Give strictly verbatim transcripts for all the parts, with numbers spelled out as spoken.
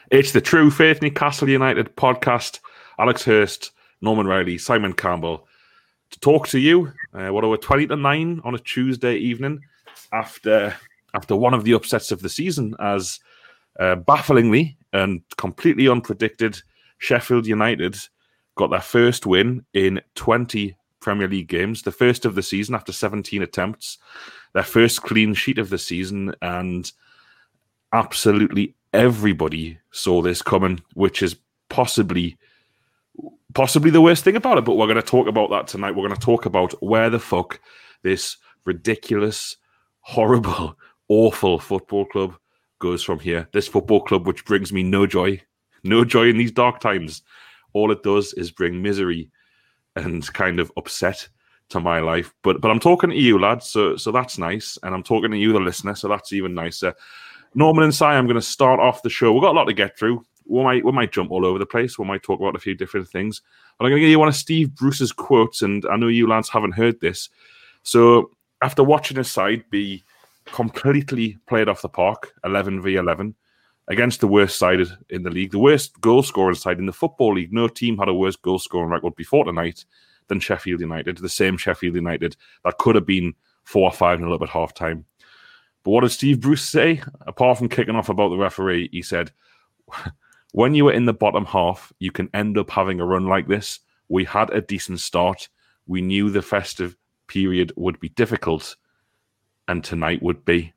It's the True Faith Newcastle United podcast. Alex Hurst, Norman Riley, Simon Campbell to talk to you. Uh, what are we, twenty to nine on a Tuesday evening after after one of the upsets of the season, as uh, bafflingly and completely unpredicted, Sheffield United got their first win in twenty Premier League games, the first of the season after seventeen attempts, their first clean sheet of the season, and absolutely everybody saw this coming, which is possibly possibly the worst thing about it. But we're going to talk about that tonight. We're going to talk about where the fuck this ridiculous, horrible, awful football club goes from here. This football club, which brings me no joy, no joy in these dark times. All it does is bring misery and kind of upset to my life. But but I'm talking to you, lads, so so that's nice. And I'm talking to you, the listener, so that's even nicer. Norman and Si, I'm going to start off the show. We've got a lot to get through. We might, we might jump all over the place. We might talk about a few different things. But I'm going to give you one of Steve Bruce's quotes, and I know you lads haven't heard this. So after watching his side be completely played off the park, eleven v eleven, against the worst side in the league, the worst goal-scoring side in the Football League, no team had a worse goal-scoring record before tonight than Sheffield United, the same Sheffield United that could have been four or five nil up at half-time. But what did Steve Bruce say? Apart from kicking off about the referee, he said, when you were in the bottom half, you can end up having a run like this. We had a decent start. We knew the festive period would be difficult, and tonight would be.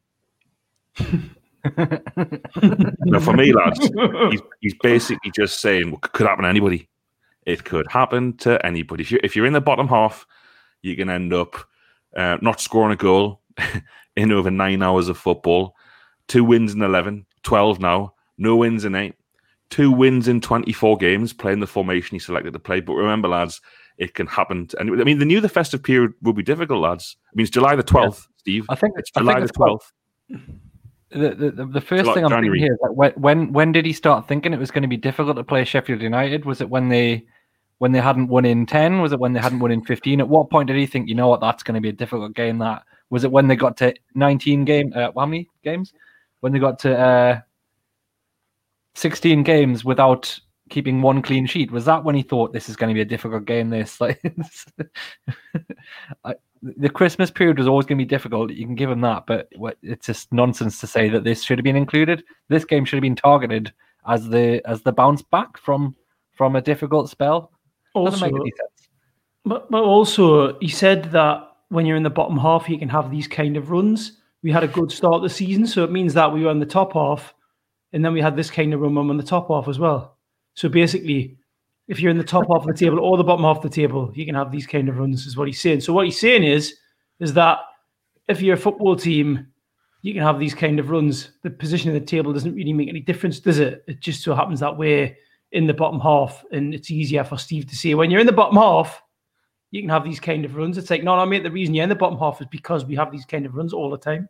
Now, for me, lads, he's, he's basically just saying, well, it could happen to anybody. It could happen to anybody. If you're, if you're in the bottom half, you can end up uh, not scoring a goal in over nine hours of football. Two wins in eleven, twelve now. No wins in eight. Two wins in twenty-four games, playing the formation he selected to play. But remember, lads, it can happen to anybody. I mean, they knew the festive period would be difficult, lads. I mean, it's July the twelfth, yeah. Steve. I think it's July think the twelfth. The, the, the first July, thing I'm January. thinking here is that when, when when did he start thinking it was going to be difficult to play Sheffield United? Was it when they when they hadn't won in ten? Was it when they hadn't won in fifteen? At what point did he think, you know what, that's going to be a difficult game? That was it when they got to nineteen game? Uh, how many games? When they got to uh, sixteen games without keeping one clean sheet? Was that when he thought this is going to be a difficult game? This like I, the Christmas period was always going to be difficult. You can give him that, but it's just nonsense to say that this should have been included. This game should have been targeted as the as the bounce back from from a difficult spell. Also, doesn't make any sense. But but also he said that when you're in the bottom half, you can have these kind of runs. We had a good start of the season, so it means that we were in the top half, and then we had this kind of run on the top half as well. So basically, if you're in the top half of the table or the bottom half of the table, you can have these kind of runs, is what he's saying. So what he's saying is, is that if you're a football team, you can have these kind of runs. The position of the table doesn't really make any difference, does it? It just so happens that we're in the bottom half, and it's easier for Steve to say, when you're in the bottom half, you can have these kind of runs. It's like, no, no, mate, the reason you're in the bottom half is because we have these kind of runs all the time.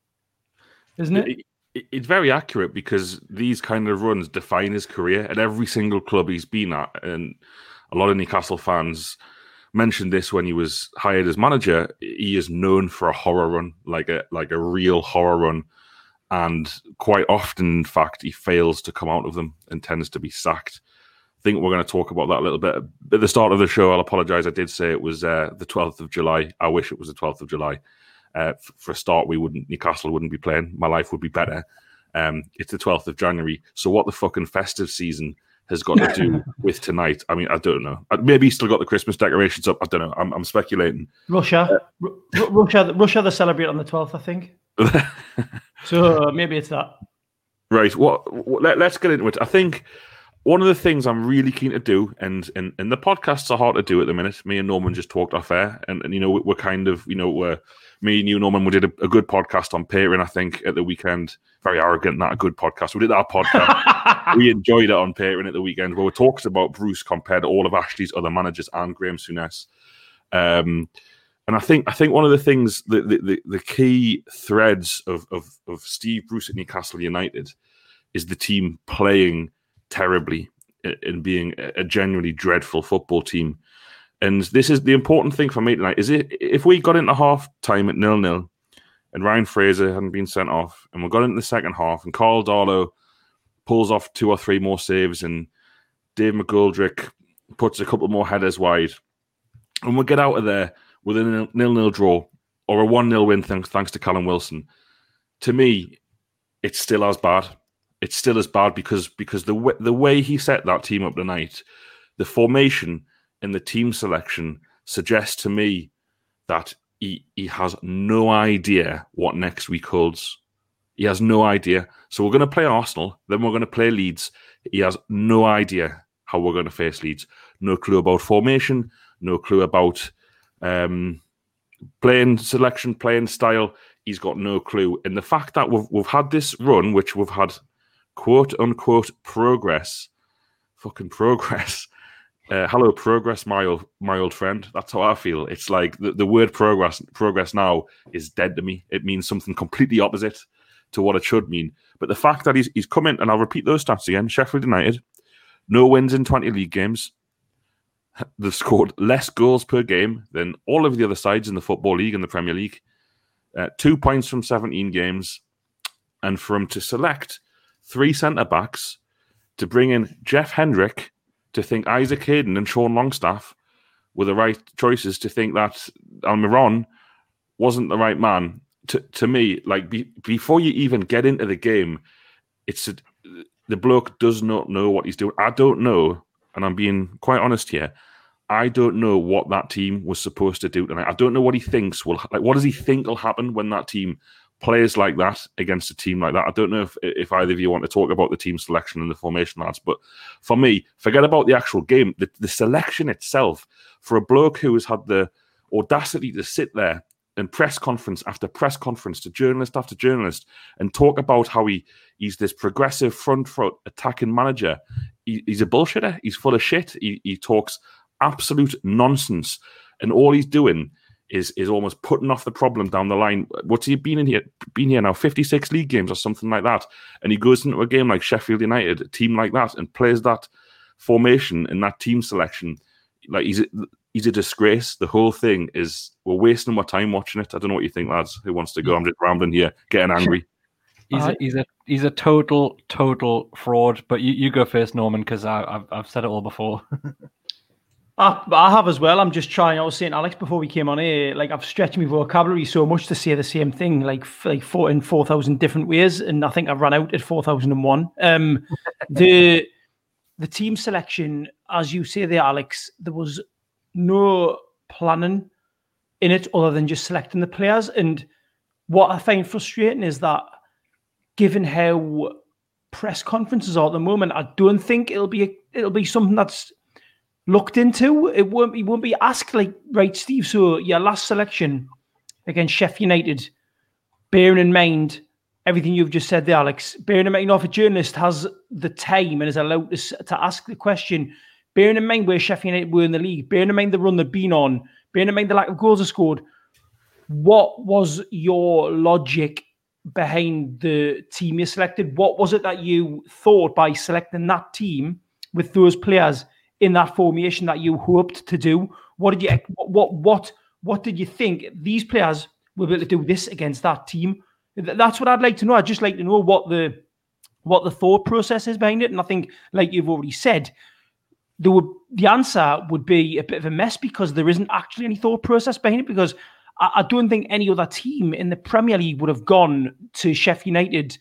Isn't it? it it's very accurate, because these kind of runs define his career at every single club he's been at. And a lot of Newcastle fans mentioned this when he was hired as manager. He is known for a horror run, like a like a real horror run. And quite often, in fact, he fails to come out of them and tends to be sacked. I think we're going to talk about that a little bit. At the start of the show, I'll apologise. I did say it was uh, the twelfth of July. I wish it was the twelfth of July. Uh, f- for a start, we wouldn't. Newcastle wouldn't be playing. My life would be better. Um, it's the twelfth of January. So what the fucking festive season has got to do with tonight? I mean, I don't know. Maybe he's still got the Christmas decorations up. I don't know. I'm, I'm speculating. Russia, uh, R- Russia, Russia. They celebrate on the twelfth, I think. So uh, maybe it's that. Right. What? what let, let's get into it. I think one of the things I'm really keen to do, and, and, and the podcasts are hard to do at the minute. Me and Norman just talked off air, and, and you know, we're kind of, you know, we're, me and you, Norman, we did a, a good podcast on Patreon, I think, at the weekend. Very arrogant, not a good podcast. We did our podcast. We enjoyed it on Patreon at the weekend, where we talked about Bruce compared to all of Ashley's other managers and Graham Souness. Um, and I think I think one of the things, the the, the, the key threads of, of, of Steve Bruce at Newcastle United is the team playing terribly and being a genuinely dreadful football team. And this is the important thing for me tonight, is it, if we got into half time at nil nil and Ryan Fraser hadn't been sent off, and we got into the second half and Carl Darlow pulls off two or three more saves, and Dave McGoldrick puts a couple more headers wide. And we'll get out of there with a nil-nil draw or a one-nil win thanks, thanks to Callum Wilson. To me, it's still as bad. It's still as bad because because the way, the way he set that team up tonight, the formation and the team selection suggests to me that he, he has no idea what next week holds. He has no idea. So we're going to play Arsenal, then we're going to play Leeds. He has no idea how we're going to face Leeds. No clue about formation, no clue about um, playing selection, playing style. He's got no clue. And the fact that we've we've had this run, which we've had quote unquote progress, fucking progress. Uh, hello, progress, my old my old friend. That's how I feel. It's like the, the word progress progress now is dead to me. It means something completely opposite to what it should mean. But the fact that he's he's come in, and I'll repeat those stats again. Sheffield United, no wins in twenty league games. They've scored less goals per game than all of the other sides in the Football League and the Premier League. Uh, two points from seventeen games. And for him to select three centre-backs, to bring in Jeff Hendrick, to think Isaac Hayden and Sean Longstaff were the right choices, to think that Almiron wasn't the right man. To to me, like be, before you even get into the game, it's a, the bloke does not know what he's doing. I don't know, and I'm being quite honest here. I don't know what that team was supposed to do tonight. I don't know what he thinks will like. What does he think will happen when that team plays like that against a team like that? I don't know if if either of you want to talk about the team selection and the formation, lads. But for me, forget about the actual game. The, the selection itself, for a bloke who has had the audacity to sit there and press conference after press conference to journalist after journalist and talk about how he he's this progressive front foot attacking manager. He, he's a bullshitter. He's full of shit. He, he talks absolute nonsense, and all he's doing is is almost putting off the problem down the line. What's he been in here? Been here now fifty-six league games or something like that, and he goes into a game like Sheffield United, a team like that, and plays that formation and that team selection. Like he's a, he's a disgrace. The whole thing is we're wasting our time watching it. I don't know what you think, lads. Who wants to go? I'm just rambling here, getting angry. He's a, he's a he's a total total fraud. But you, you go first, Norman, because I've I've said it all before. I, I have as well. I'm just trying. I was saying, Alex, before we came on here, like I've stretched my vocabulary so much to say the same thing, like like four in four thousand different ways, and I think I ran out at four thousand and one. Um, the the team selection, as you say there, Alex, there was no planning in it other than just selecting the players. And what I find frustrating is that, given how press conferences are at the moment, I don't think it'll be a, it'll be something that's looked into. It won't, it won't be asked like, right, Steve, so your last selection against Sheffield United, bearing in mind everything you've just said there, Alex, bearing in mind, you know, if a journalist has the time and is allowed to, to ask the question, bearing in mind where Sheffield United were in the league, bearing in mind the run they've been on, bearing in mind the lack of goals they scored, what was your logic behind the team you selected? What was it that you thought by selecting that team with those players in that formation that you hoped to do? What did you what what what did you think these players were able to do this against that team? That's what I'd like to know. I'd just like to know what the what the thought process is behind it. And I think, like you've already said, there would the answer would be a bit of a mess because there isn't actually any thought process behind it. Because I, I don't think any other team in the Premier League would have gone to Sheffield United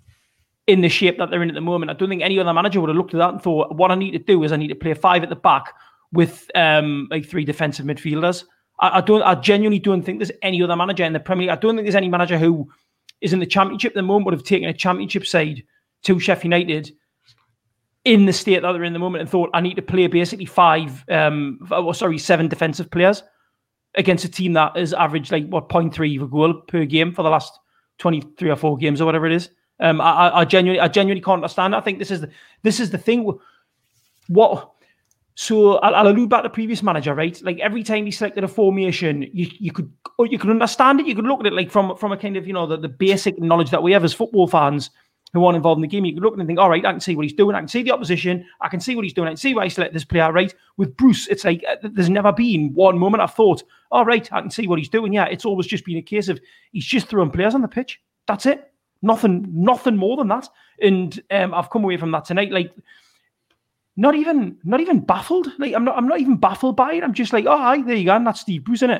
in the shape that they're in at the moment. I don't think any other manager would have looked at that and thought, what I need to do is I need to play five at the back with um, like three defensive midfielders. I, I don't. I genuinely don't think there's any other manager in the Premier League. I don't think there's any manager who is in the Championship at the moment would have taken a Championship side to Sheffield United in the state that they're in the moment and thought, I need to play basically five, um, oh, sorry, seven defensive players against a team that has averaged like, what, zero point three of a goal per game for the last twenty-three or four games or whatever it is. Um, I, I genuinely, I genuinely can't understand. I think this is the, this is the thing. What? So I'll, I'll allude back to previous manager, right? Like every time he selected a formation, you you could you could understand it. You could look at it like from from a kind of, you know, the, the basic knowledge that we have as football fans who aren't involved in the game. You could look at it and think, all right, I can see what he's doing. I can see the opposition. I can see what he's doing. I can see why he selected this player, right? With Bruce, it's like there's never been one moment I've thought, all right, I can see what he's doing. Yeah, it's always just been a case of he's just throwing players on the pitch. That's it. Nothing, nothing more than that. And um, I've come away from that tonight, like not even, not even baffled. Like I'm not, I'm not even baffled by it. I'm just like, oh, aye, there you go, and that's Steve Bruce, isn't it?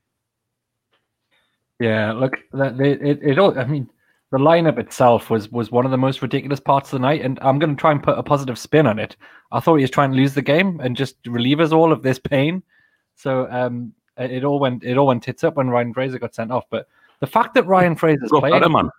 Yeah, look, it, it, it all. I mean, the lineup itself was was one of the most ridiculous parts of the night, and I'm going to try and put a positive spin on it. I thought he was trying to lose the game and just relieve us all of this pain. So um, it all went, it all went tits up when Ryan Fraser got sent off. But the fact that Ryan Fraser's playing, better, man.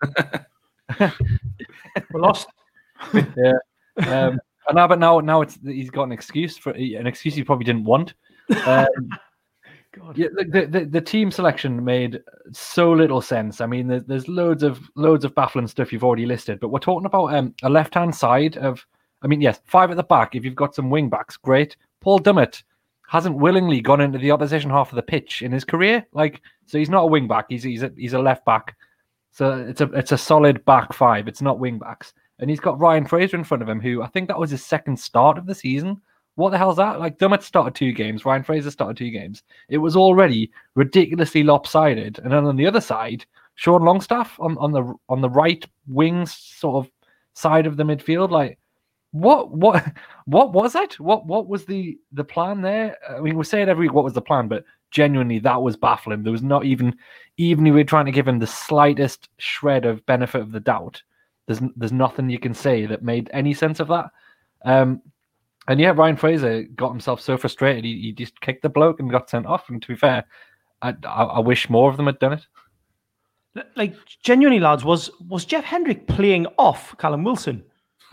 We lost. Yeah. Um, and now, but now, now it's he's got an excuse for an excuse he probably didn't want. Um, God. Yeah, the, the the team selection made so little sense. I mean, there's there's loads of loads of baffling stuff you've already listed, but we're talking about um, a left hand side of. I mean, yes, five at the back. If you've got some wing backs, great. Paul Dummett hasn't willingly gone into the opposition half of the pitch in his career. Like, so he's not a wing back. He's he's a, he's a left back. So it's a it's a solid back five. It's not wing backs. And he's got Ryan Fraser in front of him, who I think that was his second start of the season. What the hell's that? Like, Dummett started two games. Ryan Fraser started two games. It was already ridiculously lopsided. And then on the other side, Sean Longstaff on, on the on the right wing sort of side of the midfield. Like, what what what was it? What what was the the plan there? I mean, we say it every week, what was the plan? But genuinely, that was baffling. There was not even even if we were trying to give him the slightest shred of benefit of the doubt. There's there's nothing you can say that made any sense of that. Um, and yeah, Ryan Fraser got himself so frustrated he, he just kicked the bloke and got sent off. And to be fair, I, I I wish more of them had done it. Like, genuinely, lads, was was Jeff Hendrick playing off Callum Wilson?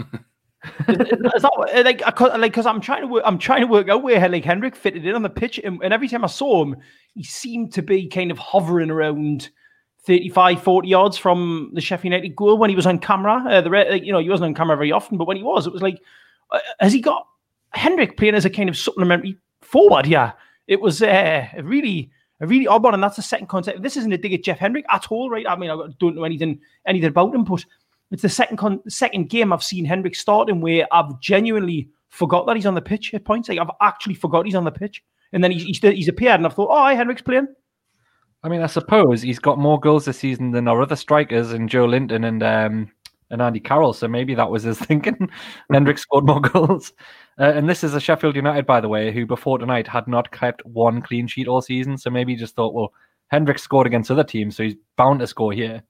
is, is that like like because I'm trying to work I'm trying to work out where like Hendrick fitted in on the pitch, and, and every time I saw him, he seemed to be kind of hovering around thirty-five, forty yards from the Sheffield United goal when he was on camera. Uh, the like, you know, he wasn't on camera very often, but when he was, it was like, uh, has he got Hendrick playing as a kind of supplementary forward? Yeah, it was uh, a really a really odd one, and that's the second concept. This isn't a dig at Jeff Hendrick at all, right? I mean, I don't know anything anything about him, but it's the second con- second game I've seen Hendrick starting where I've genuinely forgot that he's on the pitch at points. Like, I've actually forgot he's on the pitch, and then he's he's, he's appeared, and I've thought, oh, hi, Hendrick's playing. I mean, I suppose he's got more goals this season than our other strikers, and Joe Linton and um, and Andy Carroll. So maybe that was his thinking. Hendrick scored more goals. Uh, and this is a Sheffield United, by the way, who before tonight had not kept one clean sheet all season. So maybe he just thought, well, Hendrick scored against other teams, so he's bound to score here.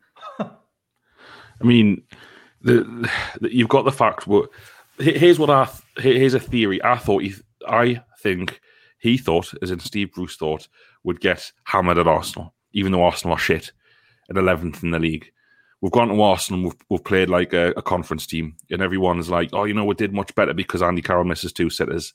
I mean, the, the you've got the fact. But here's what I here's a theory. I thought he, I think he thought, as in Steve Bruce thought, would get hammered at Arsenal, even though Arsenal are shit at eleventh in the league. We've gone to Arsenal, we've, we've played like a, a conference team, and everyone's like, oh, you know, we did much better because Andy Carroll misses two sitters,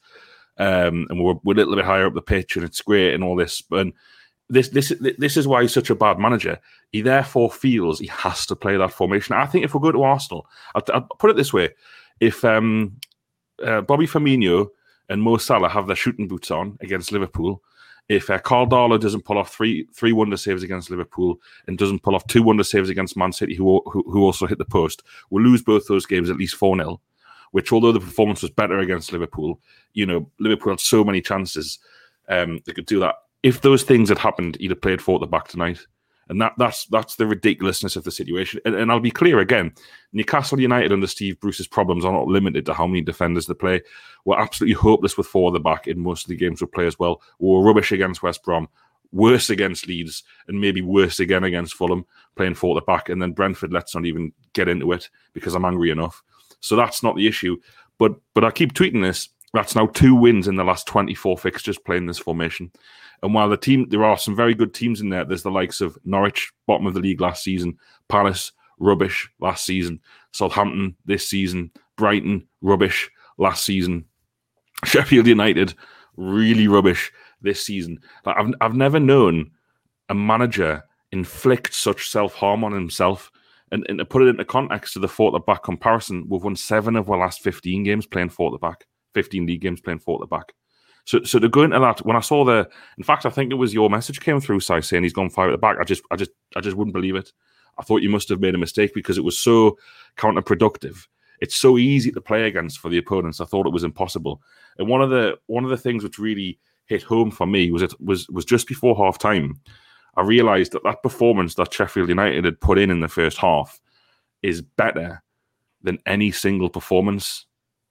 um, and we're, we're a little bit higher up the pitch, and it's great and all this. But this this this is why he's such a bad manager. He therefore feels he has to play that formation. I think if we go to Arsenal, I'll, I'll put it this way: if um, uh, Bobby Firmino and Mo Salah have their shooting boots on against Liverpool, if uh, Carl Darlow doesn't pull off three three wonder saves against Liverpool and doesn't pull off two wonder saves against Man City, who who, who also hit the post, we'll lose both those games at least four nil, which, although the performance was better against Liverpool, you know, Liverpool had so many chances um, they could do that. If those things had happened, he'd have played four at the back tonight. And that that's that's the ridiculousness of the situation. And, and I'll be clear again, Newcastle United under Steve Bruce's problems are not limited to how many defenders they play. We're absolutely hopeless with four at the back in most of the games we play as well. We were rubbish against West Brom, worse against Leeds, and maybe worse again against Fulham, playing four at the back. And then Brentford, let's not even get into it because I'm angry enough. So that's not the issue. But but I keep tweeting this. That's now two wins in the last twenty-four fixtures playing this formation. And while the team, there are some very good teams in there. There's the likes of Norwich, bottom of the league last season, Palace, rubbish last season, Southampton this season, Brighton, rubbish last season, Sheffield United, really rubbish this season. Like, I've I've never known a manager inflict such self-harm on himself. And, and to put it into context to the four at the back comparison, we've won seven of our last fifteen games playing four at the back, fifteen league games playing four at the back. So, so to go into that, when I saw the, in fact, I think it was your message came through, Si, saying he's gone five at the back. I just, I just, I just wouldn't believe it. I thought you must have made a mistake because it was so counterproductive. It's so easy to play against for the opponents. I thought it was impossible. And one of the, one of the things which really hit home for me was it was was just before half time. I realised that that performance that Sheffield United had put in in the first half, is better than any single performance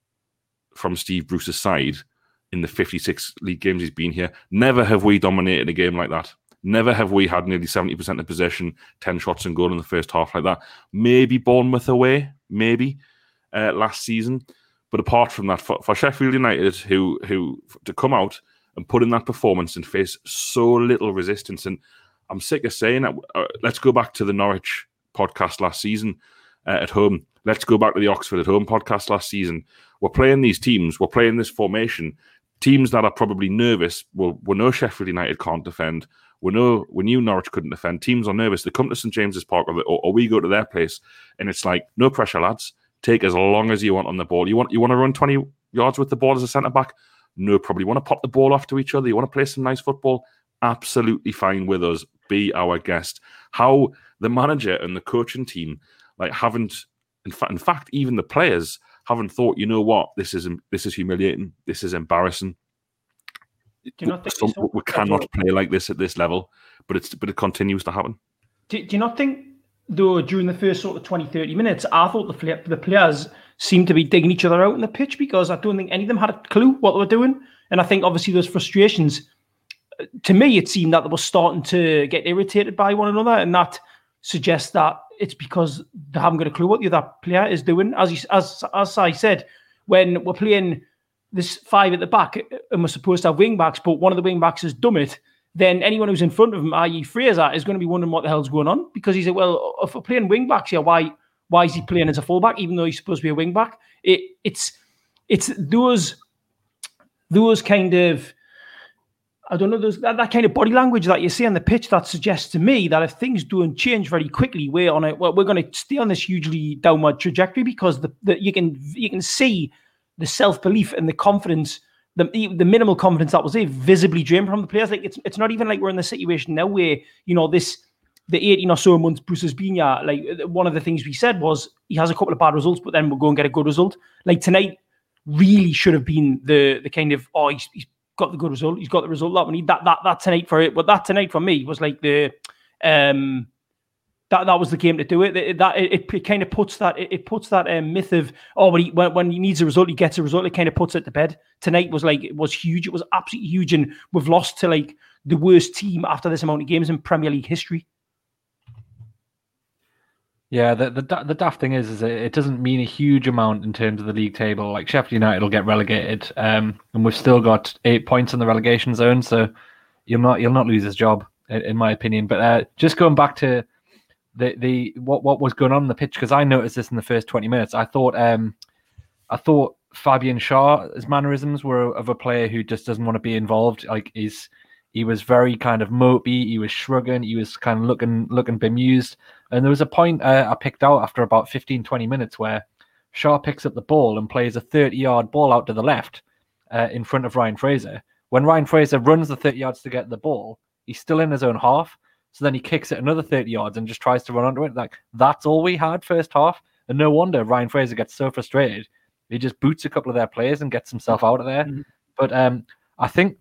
from Steve Bruce's side in the fifty-six league games he's been here. Never have we dominated a game like that. Never have we had nearly seventy percent of possession, ten shots and goal in the first half like that. Maybe Bournemouth away, maybe, uh, last season. But apart from that, for, for Sheffield United, who who to come out and put in that performance and face so little resistance, and I'm sick of saying that. Uh, let's go back to the Norwich podcast last season uh, at home. Let's go back to the Oxford at home podcast last season. We're playing these teams. We're playing this formation. Teams that are probably nervous. Well, we know Sheffield United can't defend. We know we knew Norwich couldn't defend. Teams are nervous. They come to St James's Park, or, or we go to their place, and it's like, no pressure, lads. Take as long as you want on the ball. You want you want to run twenty yards with the ball as a centre back? No problem. You want to pop the ball off to each other? You want to play some nice football? Absolutely fine with us. Be our guest. How the manager and the coaching team like haven't, in fact, in fact, even the players haven't thought, you know what, this is this is humiliating. This is embarrassing. Do you not think Some, so? we cannot play like this at this level, but it's but it continues to happen. Do, do you not think, though, during the first sort of twenty, thirty minutes, I thought the the players seemed to be digging each other out in the pitch, because I don't think any of them had a clue what they were doing. And I think, obviously, those frustrations, to me, it seemed that they were starting to get irritated by one another, and that suggests that it's because they haven't got a clue what the other player is doing. As he, as as I said, when we're playing this five at the back, and we're supposed to have wing backs, but one of the wing backs has done it, then anyone who's in front of him, that is. Fraser, is going to be wondering what the hell's going on, because he's like, well, if we're playing wing backs here, why why is he playing as a fullback, even though he's supposed to be a wing back? It, it's it's those those kind of, I don't know, those, that, that kind of body language that you see on the pitch that suggests to me that if things don't change very quickly, we're on a, well, we're going to stay on this hugely downward trajectory, because the, the you can you can see the self-belief and the confidence, the the minimal confidence that was there, visibly drained from the players. Like it's it's not even like we're in the situation now where, you know, this the eighteen or so months Bruce has been here. Like, one of the things we said was he has a couple of bad results, but then we'll go and get a good result. Like tonight really should have been the the kind of, oh, he's, he's got the good result. He's got the result that we need. That that that tonight for it, but that tonight for me was like the um that that was the game to do it. It that it, it kind of puts that it, it puts that um, myth of, oh, when he when, when he needs a result, he gets a result. It kind of puts it to bed. Tonight was like it was huge. It was absolutely huge, and we've lost to like the worst team after this amount of games in Premier League history. Yeah, the the the daft thing is, is it doesn't mean a huge amount in terms of the league table. Like Sheffield United will get relegated, um, and we've still got eight points in the relegation zone, so you'll not you'll not lose his job, in, in my opinion. But uh, just going back to the the what what was going on in the pitch, because I noticed this in the first twenty minutes. I thought um, I thought Fabian Schär's mannerisms were of a player who just doesn't want to be involved. Like he's he was very kind of mopey. He was shrugging. He was kind of looking looking bemused. And there was a point uh, I picked out after about fifteen, twenty minutes where Schär picks up the ball and plays a thirty-yard ball out to the left uh, in front of Ryan Fraser. When Ryan Fraser runs the thirty yards to get the ball, he's still in his own half. So then he kicks it another thirty yards and just tries to run onto it. Like, that's all we had first half. And no wonder Ryan Fraser gets so frustrated. He just boots a couple of their players and gets himself out of there. Mm-hmm. But um, I think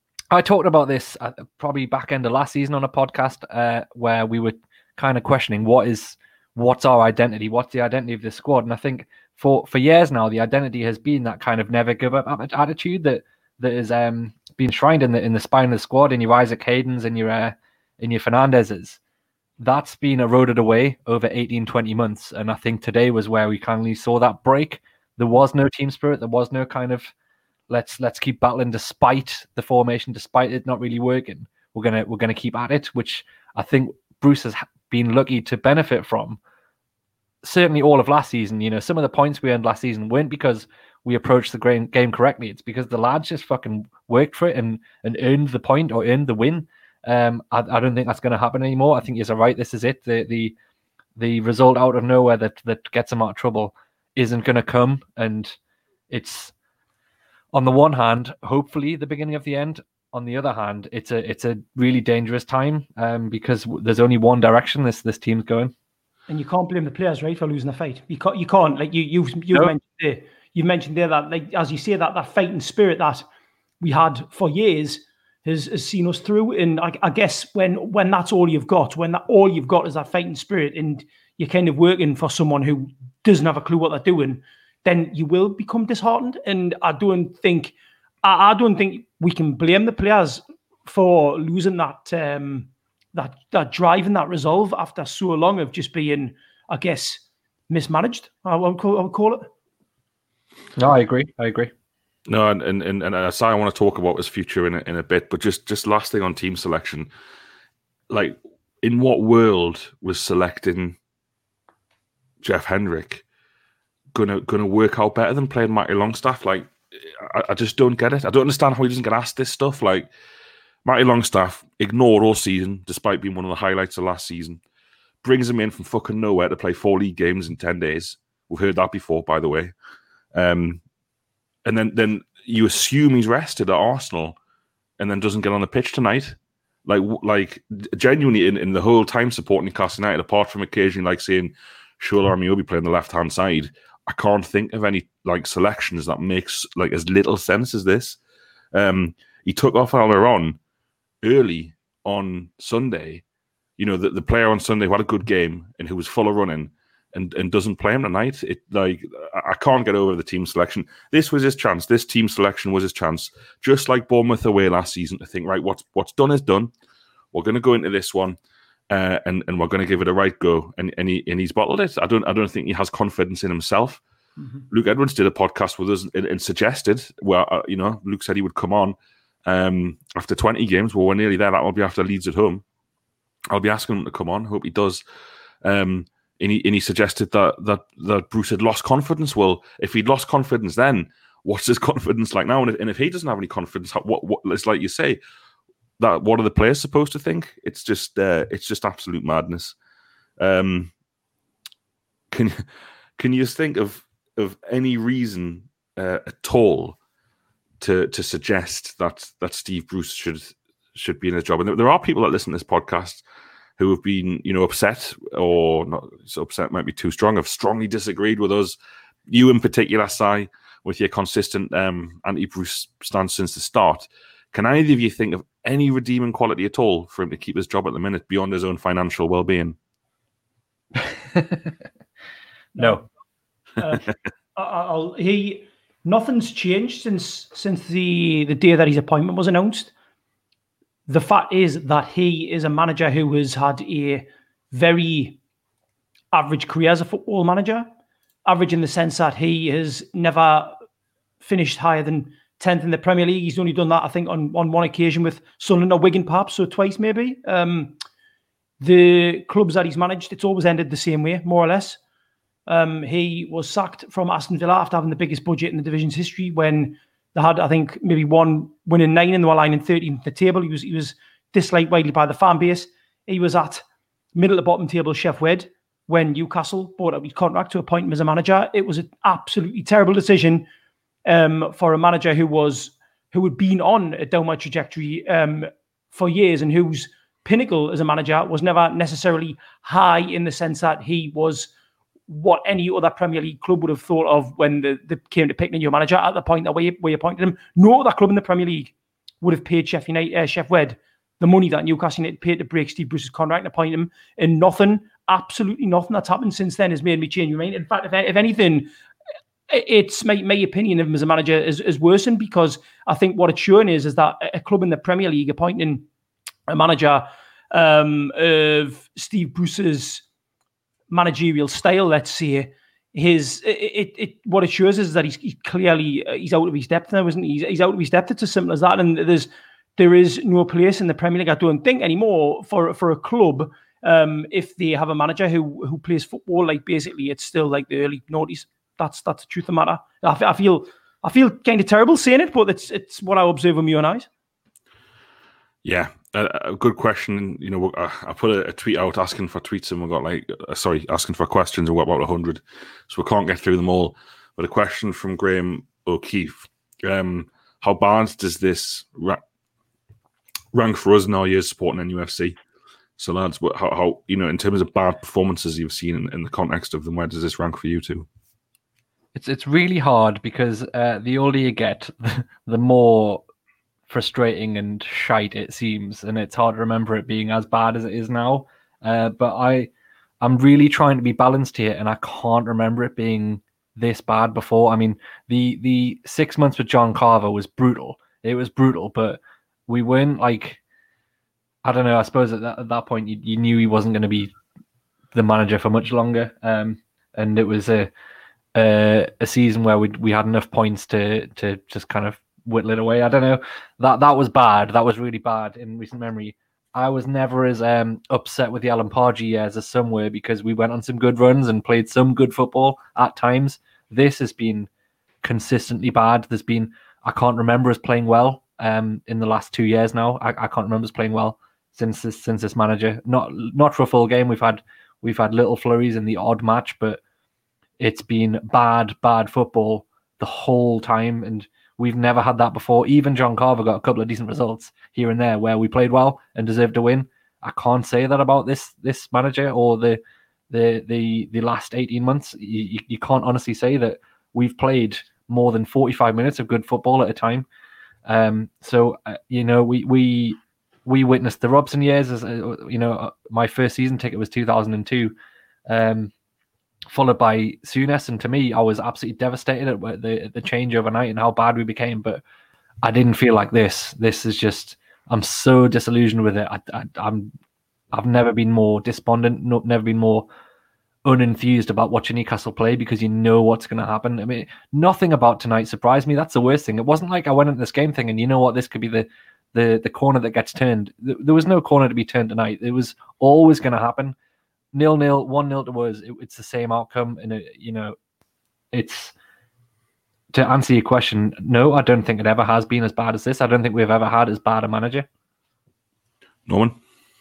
I talked about this uh, probably back end of last season on a podcast uh, where we were kind of questioning what is what's our identity, what's the identity of this squad. And I think for for years now, the identity has been that kind of never give up attitude that that has um, been enshrined in the in the spine of the squad, in your Isaac Haydens and your uh, in your Fernandez's. That's been eroded away over eighteen, twenty months. And I think today was where we kindly saw that break. There was no team spirit. There was no kind of let's let's keep battling despite the formation, despite it not really working. We're gonna we're gonna keep at it, which I think Bruce has been lucky to benefit from. Certainly all of last season, you know, some of the points we earned last season weren't because we approached the game correctly. It's because the lads just fucking worked for it and, and earned the point or earned the win. Um, I, I don't think that's going to happen anymore. I think you're right. This is it. The the the result out of nowhere that, that gets them out of trouble isn't going to come. And it's, on the one hand, hopefully the beginning of the end. On the other hand, it's a it's a really dangerous time um, because there's only one direction this this team's going. And you can't blame the players, right, for losing the fight. You can't. You can't. Like you you've you no. mentioned there. You mentioned there that, like, as you say, that that fighting spirit that we had for years has, has seen us through. And I, I guess when when that's all you've got, when that all you've got is that fighting spirit, and you're kind of working for someone who doesn't have a clue what they're doing, then you will become disheartened. And I don't think I, I don't think we can blame the players for losing that um, that that drive and that resolve after so long of just being, I guess, mismanaged. I would call, I would call it. No, I agree. I agree. No, and and and, and I say I want to talk about his future in a, in a bit, but just just last thing on team selection, like in what world was selecting Jeff Hendrick gonna gonna work out better than playing Matty Longstaff? Like, I, I just don't get it. I don't understand how he doesn't get asked this stuff. Like, Matty Longstaff ignored all season, despite being one of the highlights of last season. Brings him in from fucking nowhere to play four league games in ten days. We've heard that before, by the way. Um, and then then you assume he's rested at Arsenal, and then doesn't get on the pitch tonight. Like, like genuinely, in, in the whole time supporting Newcastle United, apart from occasionally like saying Shola Ameobi playing the left hand side, I can't think of any like selections that makes like as little sense as this. Um, he took off Almiron early on Sunday. You know, the, the player on Sunday who had a good game and who was full of running, and, and doesn't play him tonight. It like I can't get over the team selection. This was his chance. This team selection was his chance. Just like Bournemouth away last season, to think, right, what's what's done is done. We're going to go into this one, uh, and and we're going to give it a right go. And and he and he's bottled it. I don't I don't think he has confidence in himself. Mm-hmm. Luke Edwards did a podcast with us and, and suggested, well, uh, you know, Luke said he would come on um, after twenty games. Well, we're nearly there. That will be after Leeds at home. I'll be asking him to come on. Hope he does. Um, and he and he suggested that that that Bruce had lost confidence. Well, if he'd lost confidence then, what's his confidence like now? And if, and if he doesn't have any confidence, what what it's like you say, that what are the players supposed to think? It's just uh, it's just absolute madness. Um, can can you just think of of any reason uh, at all to to suggest that that Steve Bruce should should be in his job? And there, there are people that listen to this podcast who have been, you know, upset, or not so upset might be too strong, have strongly disagreed with us. You in particular, Si, with your consistent um, anti-Bruce stance since the start. Can either of you think of any redeeming quality at all for him to keep his job at the minute beyond his own financial well-being? No. uh, I'll, he nothing's changed since since the, the day that his appointment was announced. The fact is that he is a manager who has had a very average career as a football manager. Average in the sense that he has never finished higher than tenth in the Premier League. He's only done that, I think, on, on one occasion with Sunderland or Wigan, perhaps, so twice maybe. Um, the clubs that he's managed, it's always ended the same way, more or less. Um, he was sacked from Aston Villa after having the biggest budget in the division's history when they had, I think, maybe one winning nine and they were lying in thirteenth in the table. He was he was disliked widely by the fan base. He was at middle to bottom table Sheff Wed when Newcastle bought up his contract to appoint him as a manager. It was an absolutely terrible decision um, for a manager who was who had been on a downward trajectory um, for years and whose pinnacle as a manager was never necessarily high in the sense that he was what any other Premier League club would have thought of when they, they came to picking a new manager at the point that we, we appointed him. No other club in the Premier League would have paid Sheff United, uh, Sheff Wed the money that Newcastle United paid to break Steve Bruce's contract and appoint him. And nothing, absolutely nothing that's happened since then has made me change my mind. In fact, if, if anything, it's my, my opinion of him as a manager is, is worsened, because I think what it's showing is, is that a club in the Premier League appointing a manager um, of Steve Bruce's managerial style, let's say, his it, it, it what it shows is that he's, he's clearly uh, he's out of his depth now, isn't he? He's, he's out of his depth. It's as simple as that. And there's there is no place in the Premier League, I don't think, anymore for for a club um, if they have a manager who who plays football like basically it's still like the early noughties. That's that's the truth of the matter. I, I feel I feel kind of terrible saying it, but it's it's what I observe with my own eyes. Yeah. A, a good question. You know, I put a, a tweet out asking for tweets, and we got like, uh, sorry, asking for questions, and we got about a hundred, so we can't get through them all. But a question from Graham O'Keefe: um, how bad does this ra- rank for us in our years supporting N U F C? So, lads, how, how you know, in terms of bad performances you've seen in, in the context of them, where does this rank for you two? It's it's really hard because uh, the older you get, the more frustrating and shite it seems, and it's hard to remember it being as bad as it is now. Uh, but I, I'm really trying to be balanced here, and I can't remember it being this bad before. I mean, the the six months with John Carver was brutal. It was brutal, but we weren't like, I don't know. I suppose at that, at that point you, you knew he wasn't going to be the manager for much longer, um, and it was a, a a season where we we had enough points to to just kind of whittle it away. I don't know. That that was bad. That was really bad in recent memory. I was never as um, upset with the Alan Pardew years as some were, because we went on some good runs and played some good football at times. This has been consistently bad. There's been, I can't remember us playing well um, in the last two years now. I, I can't remember us playing well since this since this manager. Not not for a full game. We've had we've had little flurries in the odd match, but it's been bad, bad football the whole time, and we've never had that before. Even John Carver got a couple of decent results here and there where we played well and deserved to win. I can't say that about this this manager or the the the the last eighteen months. You, you can't honestly say that we've played more than forty-five minutes of good football at a time. Um, so uh, you know, we we we witnessed the Robson years. As uh, you know, uh, my first season ticket was two thousand two. Um, followed by Souness, and to me, I was absolutely devastated at the the change overnight and how bad we became. But I didn't feel like this. This is just, I'm so disillusioned with it. I, I, I'm, I've never been more despondent, no, never been more unenthused about watching Newcastle play, because you know what's going to happen. I mean, nothing about tonight surprised me. That's the worst thing. It wasn't like I went into this game thinking, you know what, this could be the the the corner that gets turned. There was no corner to be turned tonight. It was always going to happen. Nil nil, one nil to us. It, it's the same outcome, and it, you know, it's, to answer your question. No, I don't think it ever has been as bad as this. I don't think we've ever had as bad a manager. Norman,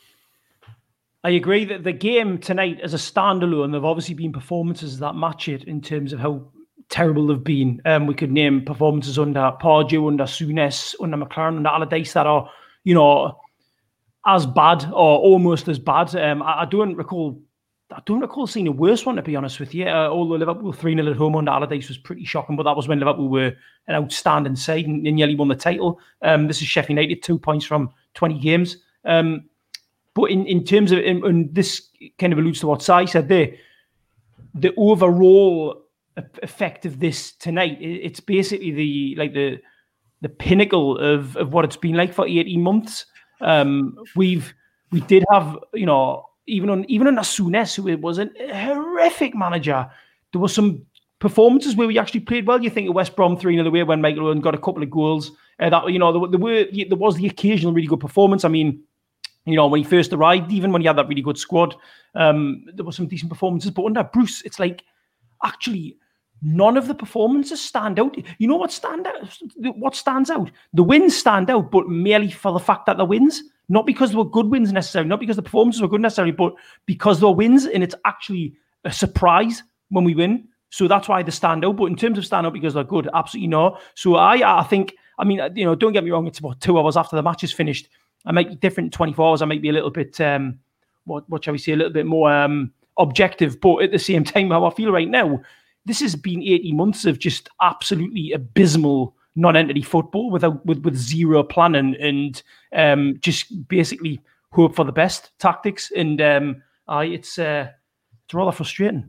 I agree that the game tonight as a standalone, there've obviously been performances that match it in terms of how terrible they've been. Um, we could name performances under Pardew, under Souness, under McLaren, under Allardyce that are, you know, as bad or almost as bad. Um, I, I don't recall. I don't recall seeing a worse one, to be honest with you. Uh, although Liverpool three nil at home under Allardyce was pretty shocking, but that was when Liverpool were an outstanding side and, and nearly won the title. Um, this is Sheffield United, two points from twenty games. Um, but in, in terms of, in, and this kind of alludes to what Si said there, the overall effect of this tonight, it's basically the like the the pinnacle of, of what it's been like for eighteen months. Um, we've we did have, you know, even on even on Souness, who was a horrific manager, there were some performances where we actually played well. You think of West Brom three nil away when Michael Owen got a couple of goals. Uh, that you know there, there were there was the occasional really good performance. I mean, you know, when he first arrived, even when he had that really good squad, um, there were some decent performances. But under Bruce, it's like actually none of the performances stand out. You know what stand out? What stands out? The wins stand out, but merely for the fact that they're wins. Not because they were good wins necessarily, not because the performances were good necessarily, but because they're wins, and it's actually a surprise when we win. So that's why they stand out. But in terms of stand out because they're good, absolutely no. So I I think, I mean, you know, don't get me wrong, it's about two hours after the match is finished. I might be different in twenty-four hours. I might be a little bit, um, what, what shall we say, a little bit more um, objective. But at the same time, how I feel right now, this has been eighteen months of just absolutely abysmal non-entity football without with, with zero planning and um, just basically hope for the best tactics. And um, uh, it's uh, it's rather frustrating.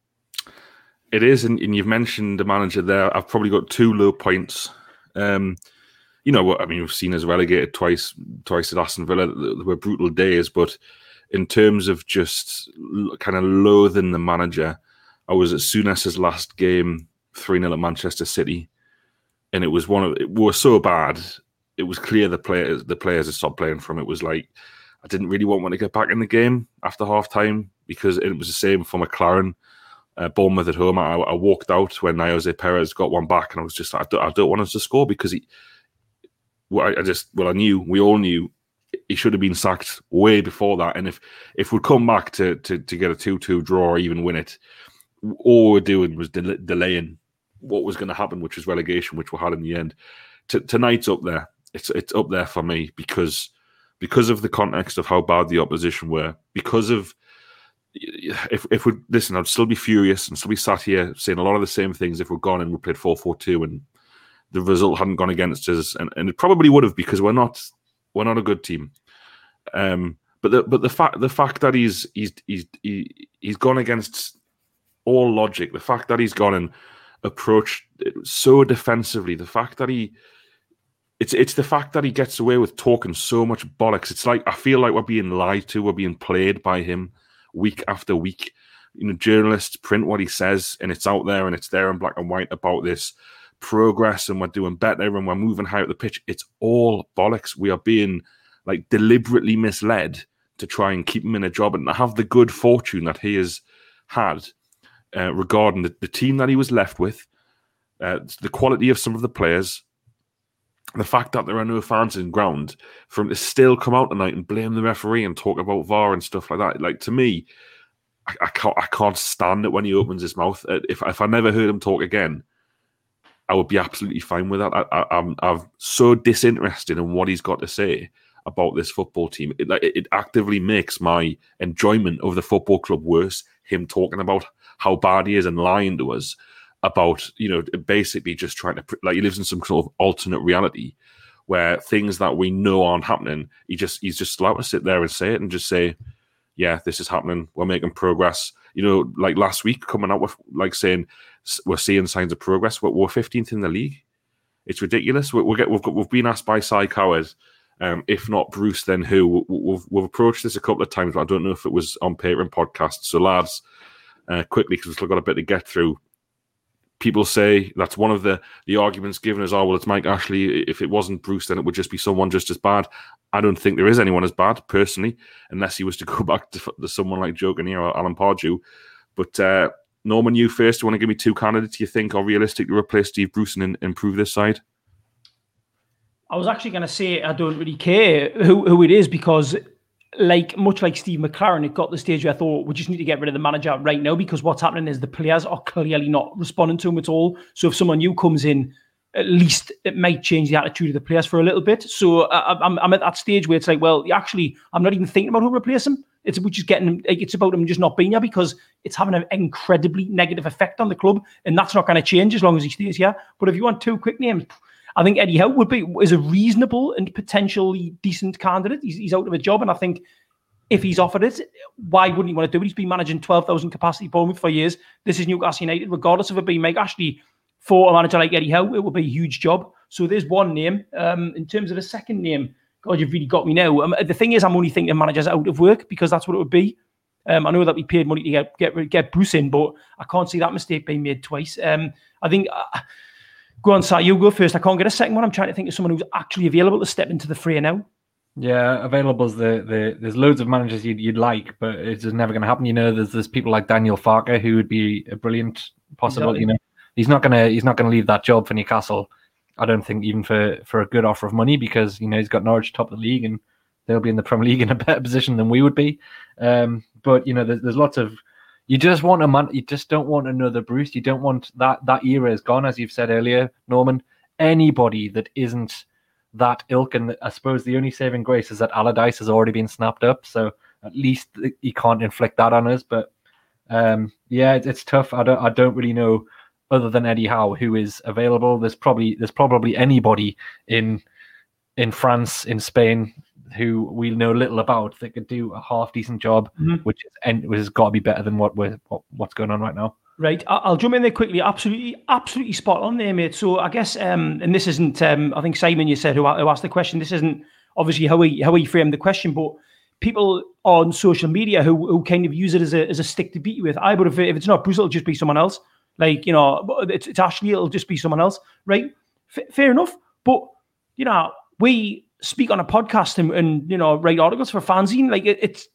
It is, and, and you've mentioned the manager there. I've probably got two low points. Um, you know what I mean? We've seen us relegated twice, twice at Aston Villa. There were brutal days, but in terms of just kind of loathing the manager, I was at Souness's last game, three nil at Manchester City, and it was one of it was so bad. It was clear the players the players had stopped playing from it. Was like I didn't really want to get back in the game after half time, because it was the same for McLaren. Uh, Bournemouth at home, I, I walked out when Jose Perez got one back, and I was just like, I don't, I don't want us to score, because he. Well, I, I just well, I knew we all knew he should have been sacked way before that. And if if we'd come back to to, to get a two two draw or even win it, all we're doing was del- delaying what was going to happen, which was relegation, which we had in the end. T- tonight's up there. It's it's up there for me because because of the context of how bad the opposition were. Because of if if we listen, I'd still be furious and still be sat here saying a lot of the same things if we'd gone and we played four four two and the result hadn't gone against us, and, and it probably would have, because we're not we're not a good team. Um, But the but the fact the fact that he's he's he's he, he's gone against all logic, the fact that he's gone and approached so defensively, the fact that he it's it's the fact that he gets away with talking so much bollocks. It's like I feel like we're being lied to, we're being played by him week after week. You know, journalists print what he says, and it's out there, and it's there in black and white about this progress, and we're doing better, and we're moving high up the pitch. It's all bollocks. We are being like deliberately misled to try and keep him in a job and have the good fortune that he has had uh, regarding the, the team that he was left with, uh, the quality of some of the players, the fact that there are no fans in ground, for him to still come out tonight and blame the referee and talk about V A R and stuff like that. Like, to me, I, I can't I can't stand it when he opens his mouth. If if I never heard him talk again, I would be absolutely fine with that. I, I, I'm I'm so disinterested in what he's got to say about this football team. It, it actively makes my enjoyment of the football club worse. Him talking about how bad he is and lying to us about, you know, basically just trying to, like, he lives in some sort of alternate reality where things that we know aren't happening, he just he's just allowed to sit there and say it and just say, yeah, this is happening. We're making progress. You know, like last week coming out with like saying we're seeing signs of progress. We're, we're fifteenth in the league. It's ridiculous. We're, we're get, we've got, we've been asked by Cy Coward, um, if not Bruce, then who? We've, we've approached this a couple of times, but I don't know if it was on paper and podcast. So lads, uh, quickly, because we've still got a bit to get through. People say that's one of the, the arguments given as, oh, well, it's Mike Ashley. If it wasn't Bruce, then it would just be someone just as bad. I don't think there is anyone as bad, personally, unless he was to go back to, to someone like Joe Kinnear or Alan Pardew. But uh, Norman, you first. Do you want to give me two candidates you think are realistic to replace Steve Bruce and improve this side? I was actually going to say I don't really care who, who it is, because like much like Steve McLaren, it got to the stage where I thought we just need to get rid of the manager right now, because what's happening is the players are clearly not responding to him at all. So if someone new comes in, at least it might change the attitude of the players for a little bit. So I, I'm, I'm at that stage where it's like, well, actually, I'm not even thinking about who to replace him. It's we're just getting, it's about him just not being here, because it's having an incredibly negative effect on the club, and that's not going to change as long as he stays here. But if you want two quick names, I think Eddie Howe would be is a reasonable and potentially decent candidate. He's, he's out of a job, and I think if he's offered it, why wouldn't he want to do it? He's been managing twelve thousand capacity Bournemouth for years. This is Newcastle United, regardless of it being Mike Ashley. For a manager like Eddie Howe, it would be a huge job. So there's one name. Um, in terms of a second name, God, you've really got me now. Um, the thing is, I'm only thinking managers out of work, because that's what it would be. Um, I know that we paid money to get get, get Bruce in, but I can't see that mistake being made twice. Um, I think... Uh, Go on, Si, you go first. I can't get a second one. I'm trying to think of someone who's actually available to step into the fray now. Yeah, available is the, the there's loads of managers you'd, you'd like, but it's just never going to happen. You know, there's there's people like Daniel Farke who would be a brilliant possible. Exactly. You know, he's not gonna he's not gonna leave that job for Newcastle. I don't think, even for, for a good offer of money, because you know he's got Norwich top of the league and they'll be in the Premier League in a better position than we would be. Um, but you know, there's, there's lots of. You just want a man. You just don't want another Bruce. You don't want that. That era is gone, as you've said earlier, Norman. Anybody that isn't that ilk, and I suppose the only saving grace is that Allardyce has already been snapped up, so at least he can't inflict that on us. But um, yeah, it's, it's tough. I don't. I don't really know, other than Eddie Howe, who is available. There's probably there's probably anybody in in France, in Spain, who we know little about that could do a half decent job, mm-hmm. which is and which has got to be better than what we're what, what's going on right now. Right, I'll jump in there quickly. Absolutely, absolutely spot on there, mate. So I guess, um, and this isn't, um, I think Simon, you said who, who asked the question. This isn't obviously how he how he framed the question, but people on social media who who kind of use it as a as a stick to beat you with. I would have, if it's not Bruce, it'll just be someone else. Like, you know, it's, it's Ashley, it'll just be someone else, right? F- fair enough, but you know, we speak on a podcast and, and you know, write articles for fanzine. Like it, it's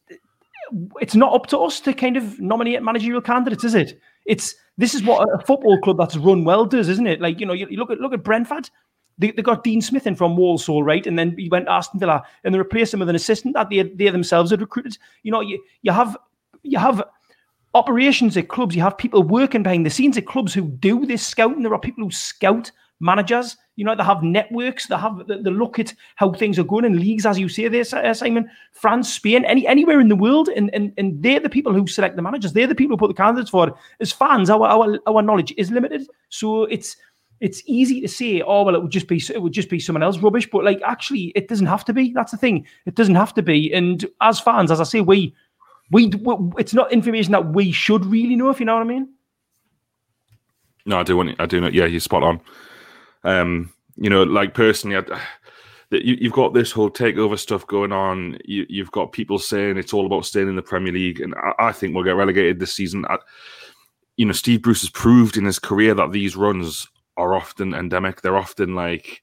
it's not up to us to kind of nominate managerial candidates, is it? It's this is what a football club that's run well does, isn't it? Like, you know, you, you look at look at Brentford. They, they got Dean Smith in from Walsall, right? And then he went to Aston Villa and they replaced him with an assistant that they, they themselves had recruited. You know, you you have you have operations at clubs. You have people working behind the scenes at clubs who do this scouting. There are people who scout managers. You know, they have networks. They have they, they look at how things are going in leagues, as you say there, Simon. France, Spain, any anywhere in the world, and and and they're the people who select the managers. They're the people who put the candidates forward. As fans, our our our knowledge is limited, so it's it's easy to say, oh well, it would just be it would just be someone else rubbish, but like actually, it doesn't have to be. That's the thing. It doesn't have to be. And as fans, as I say, we we, we it's not information that we should really know. If you know what I mean. No, I do want. I do know. Yeah, you're spot on. Um, you know, like personally, I, you, you've got this whole takeover stuff going on. You, you've got people saying it's all about staying in the Premier League, and I, I think we'll get relegated this season. I, you know, Steve Bruce has proved in his career that these runs are often endemic. They're often like,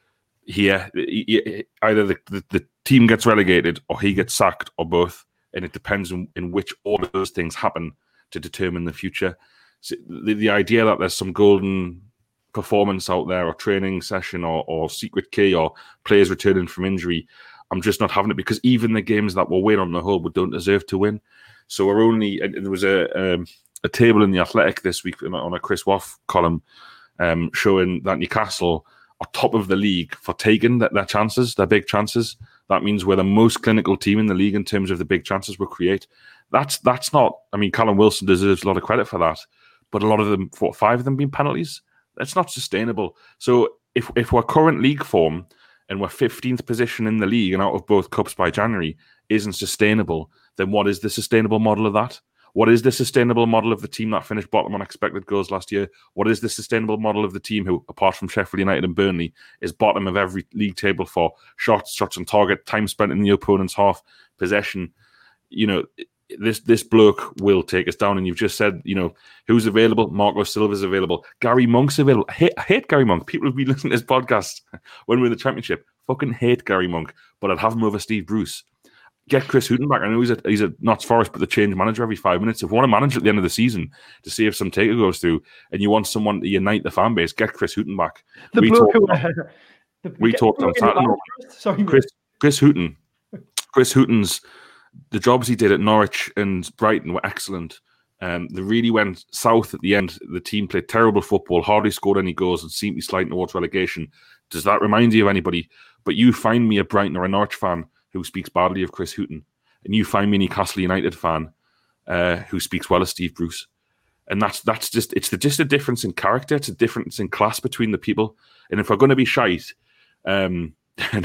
here, either the, the, the team gets relegated or he gets sacked or both. And it depends on in which order those things happen to determine the future. So the, the idea that there's some golden performance out there or training session or, or secret key or players returning from injury, I'm just not having it, because even the games that will win on the whole, we don't deserve to win. So we're only, and there was a um, a table in The Athletic this week on a Chris Waff column um, showing that Newcastle are top of the league for taking their, their chances, their big chances. That means we're the most clinical team in the league in terms of the big chances we create. That's that's not, I mean, Callum Wilson deserves a lot of credit for that, but a lot of them, four, five of them being penalties, that's not sustainable. So if if we're current league form and we're fifteenth position in the league and out of both cups by January isn't sustainable, then what is the sustainable model of that? What is the sustainable model of the team that finished bottom on expected goals last year? What is the sustainable model of the team who, apart from Sheffield United and Burnley, is bottom of every league table for shots, shots on target, time spent in the opponent's half, possession? You know, this this bloke will take us down. And you've just said, you know, who's available? Marco Silva's available. Gary Monk's available. I hate, I hate Gary Monk. People who've been listening to this podcast when we're in the Championship fucking hate Gary Monk, but I'd have him over Steve Bruce. Get Chris Hughton back. I know he's a, he's a Notts Forest, but the change manager every five minutes. If you want to manage at the end of the season to see if some taker goes through and you want someone to unite the fan base, get Chris Hughton back. The we talked, talked, on, the, we talked on Saturday. Sorry, Chris, Chris Hughton. Chris Hughton's, the jobs he did at Norwich and Brighton were excellent. Um, they really went south at the end. The team played terrible football, hardly scored any goals, and seemed to be sliding towards relegation. Does that remind you of anybody? But you find me a Brighton or a Norwich fan who speaks badly of Chris Hughton, and you find me a Newcastle United fan uh, who speaks well of Steve Bruce. And that's that's just it's the, just a difference in character. It's a difference in class between the people. And if we're going to be shite, um,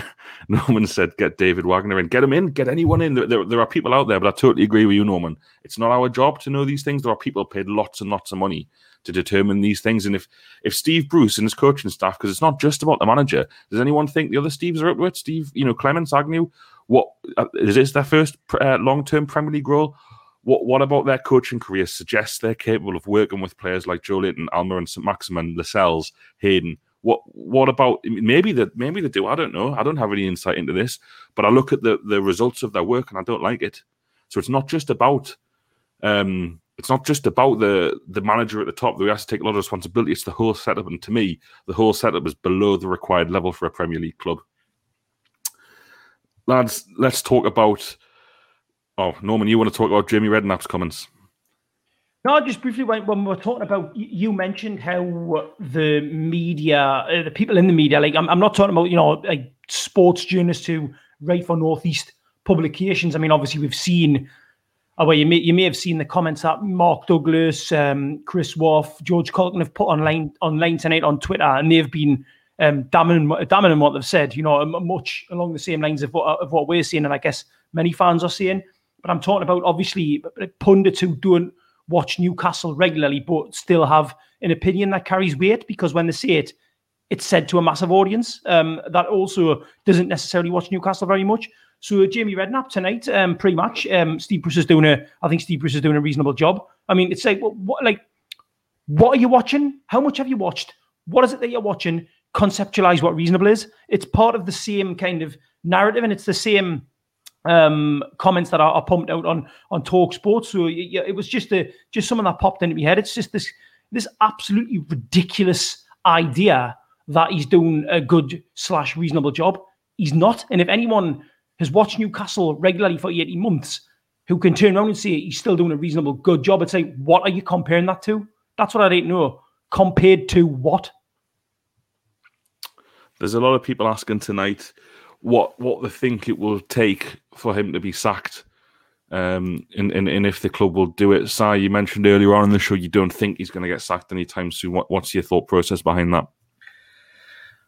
Norman said, get David Wagner in. Get him in. Get anyone in. There, there, there are people out there, but I totally agree with you, Norman. It's not our job to know these things. There are people paid lots and lots of money to determine these things. And if if Steve Bruce and his coaching staff, because it's not just about the manager, does anyone think the other Steves are up to it? Steve, you know, Clements, Agnew, what uh, is this their first uh, long-term Premier League role? What what about their coaching career suggests they're capable of working with players like Joe Linton, Alma and Saint Maximin, Lascelles, Hayden? What what about maybe that maybe they do? I don't know. I don't have any insight into this, but I look at the, the results of their work and I don't like it. So it's not just about um, it's not just about the the manager at the top who has to take a lot of responsibility. It's the whole setup, and to me, the whole setup is below the required level for a Premier League club. Lads, let's talk about. Oh, Norman, you want to talk about Jamie Redknapp's comments? No, just briefly, when, when we were talking about, you mentioned how the media, uh, the people in the media, like, I'm, I'm not talking about, you know, like sports journalists who write for Northeast publications. I mean, obviously, we've seen, oh, well, you may, you may have seen the comments that Mark Douglas, um, Chris Waff, George Colton have put online, online tonight on Twitter, and they've been um, damning, damning in what they've said, you know, much along the same lines of what, of what we're seeing, and I guess many fans are saying. But I'm talking about, obviously, pundits who don't watch Newcastle regularly, but still have an opinion that carries weight, because when they say it, it's said to a massive audience um, that also doesn't necessarily watch Newcastle very much. So Jamie Redknapp tonight, um, pre-match, um, Steve Bruce is doing a, I think Steve Bruce is doing a reasonable job. I mean, it's like, what, like, what are you watching? How much have you watched? What is it that you're watching? Conceptualize what reasonable is. It's part of the same kind of narrative, and it's the same um comments that are, are pumped out on on Talk Sports. So yeah, it was just a just someone that popped into my head. It's just this this absolutely ridiculous idea that he's doing a good slash reasonable job. He's not. And if anyone has watched Newcastle regularly for eighteen months who can turn around and say he's still doing a reasonable good job, it's like, what are you comparing that to? That's what I didn't know. Compared to what? There's a lot of people asking tonight what what they think it will take for him to be sacked, um, and, and, and if the club will do it. Si, you mentioned earlier on in the show you don't think he's going to get sacked anytime soon. What, what's your thought process behind that?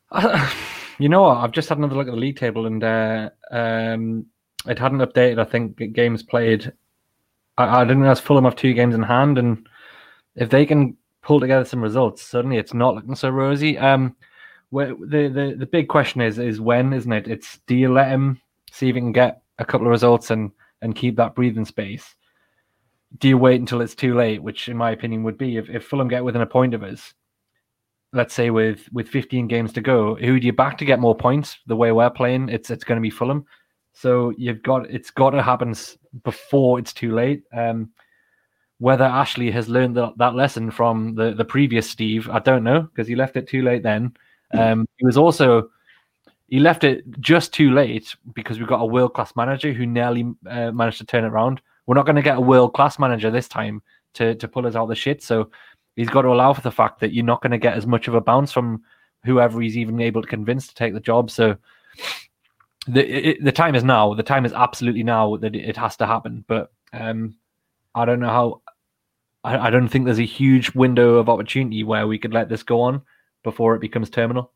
Uh, you know what? I've just had another look at the league table, and uh, um, it hadn't updated. I think games played. I, I didn't realize Fulham have two games in hand, and if they can pull together some results, suddenly it's not looking so rosy. Um, where the, the the big question is is when, isn't it? It's, do you let him see if he can get a couple of results and and keep that breathing space? Do you wait until it's too late? Which, in my opinion, would be if, if Fulham get within a point of us, let's say with with fifteen games to go, who do you back to get more points? The way we're playing, it's it's going to be Fulham. So you've got it's got to happen before it's too late. Um, whether Ashley has learned the, that lesson from the, the previous Steve, I don't know, because he left it too late then. Um, he was also he left it just too late because we've got a world class manager who nearly uh, managed to turn it around. We're not going to get a world class manager this time to to pull us out of the shit. So he's got to allow for the fact that you're not going to get as much of a bounce from whoever he's even able to convince to take the job. So the it, the time is now. The time is absolutely now that it has to happen. But um, I don't know how. I, I don't think there's a huge window of opportunity where we could let this go on before it becomes terminal.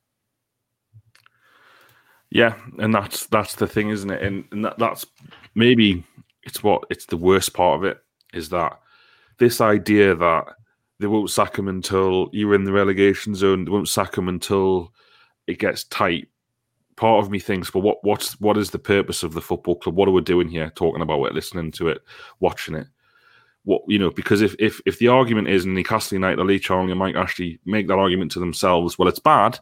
Yeah, and that's that's the thing, isn't it? And, and that, that's maybe it's what it's the worst part of it is that this idea that they won't sack him until you're in the relegation zone. They won't sack him until it gets tight. Part of me thinks, well, what what's what is the purpose of the football club? What are we doing here? Talking about it, listening to it, watching it. What you know? Because if if if the argument is Newcastle United, Lee Charnley might actually make that argument to themselves. Well, it's bad,